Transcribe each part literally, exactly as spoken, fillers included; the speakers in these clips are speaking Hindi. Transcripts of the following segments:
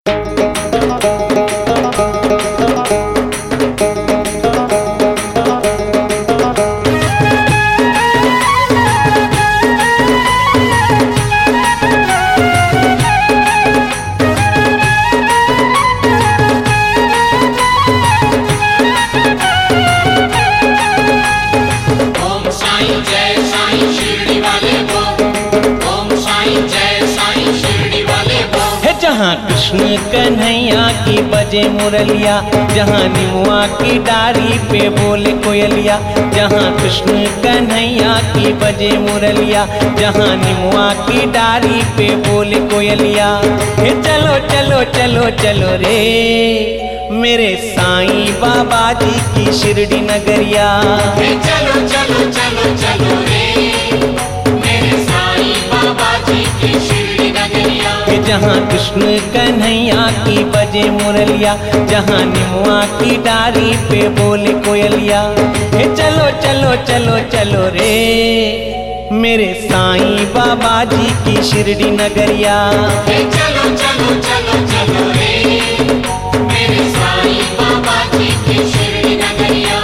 जहाँ कृष्ण कन्हैया की बजे मुरलिया, जहाँ निमुआ की डारी पे बोले कोयलिया। जहाँ कृष्ण कन्हैया की बजे मुरलिया, जहाँ निमुआ की डारी पे बोले कोयलिया। हे चलो चलो चलो चलो रे मेरे साईं बाबा जी की शिरडी नगरिया। हे चलो चलो चलो चलो रे मेरे साईं बाबा जी की शिरडी नगरिया। जहाँ कृष्ण कन्हैया की बजे मुरलिया, जहाँ निमुआ की डारी पे बोले कोयलिया। हे चलो चलो चलो चलो रे मेरे साईं बाबा जी की शिरडी नगरिया। हे चलो चलो चलो चलो रे मेरे साईं बाबा जी की शिरडी नगरिया।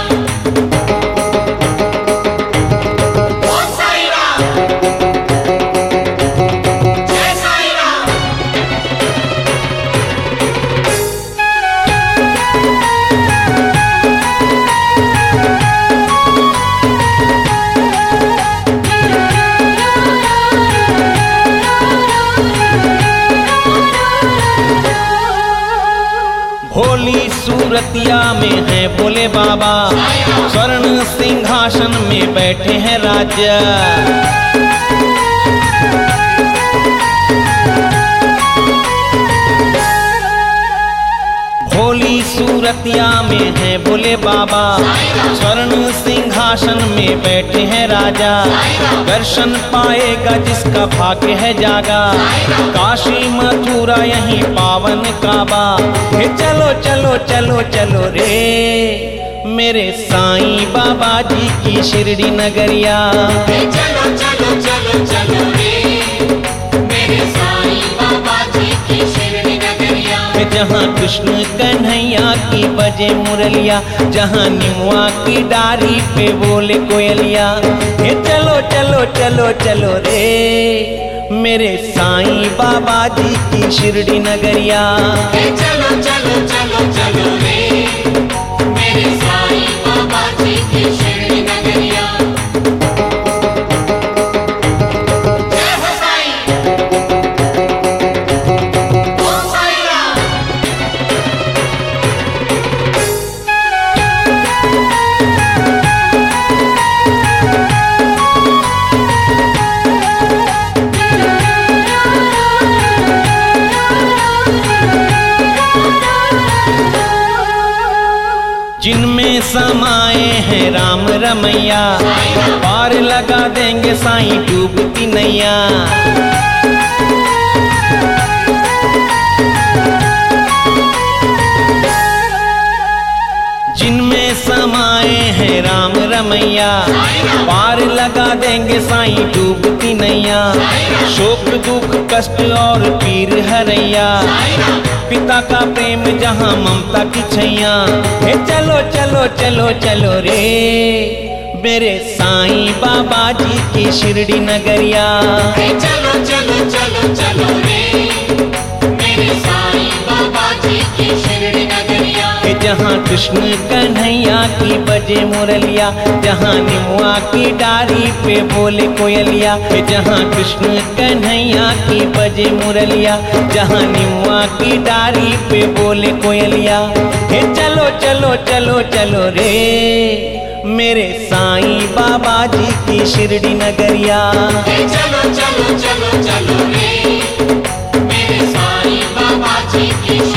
भोली सूरतिया में है भोले बाबा, स्वर्ण सिंहासन में बैठे हैं राजा। भोली सूरतिया में है भोले बाबा, स्वर्ण सिंहासन में बैठे हैं राजा। दर्शन पाएगा जिसका भाग्य है जागा, काशी मथुरा यहीं पावन काबा। हे चलो चलो चलो चलो रे मेरे साईं बाबा जी की शिरडी नगरिया। हे चलो चलो चलो चलो रे मेरे साईं बाबा जी की शिरडी नगरिया। जहाँ कृष्ण कन्हैया की बजे मुरलिया, जहाँ निमुआ की डारी पे बोले कोयलिया। हे चलो चलो चलो चलो रे मेरे साईं बाबा जी की शिरडी नगरिया। हे चलो चलो चलो चलो रे मेरे साईं बाबा जी की शिरडी नगरिया। जय हो साईं, ओम साईं राम। जिनमें समाए हैं राम रमैया, पार लगा देंगे साईं डूबती नैया। जिनमें समाए हैं राम रमैया, पार लगा देंगे साईं डूबती नैया। शोक दुख कष्ट और पीर हरैया, पिता का प्रेम जहाँ ममता की छैया। हे चलो चलो चलो चलो रे मेरे साईं बाबा जी की शिरडी नगरिया। हे चलो चलो चलो चलो रे मेरे साईं बाबा जी की शिरडी नगरिया। जहाँ कृष्ण कन्हैया की बजे मुरलिया, जहाँ निमुआ की डारी पे बोले कोयलिया। जहाँ कृष्ण कन्हैया की बजे मुरलिया, जहाँ निमुआ की डारी पे बोले कोयलिया। हे चलो चलो चलो चलो रे मेरे साईं बाबा जी की शिरडी नगरिया। हे चलो चलो चलो चलो रे मेरे साईं बाबा जी की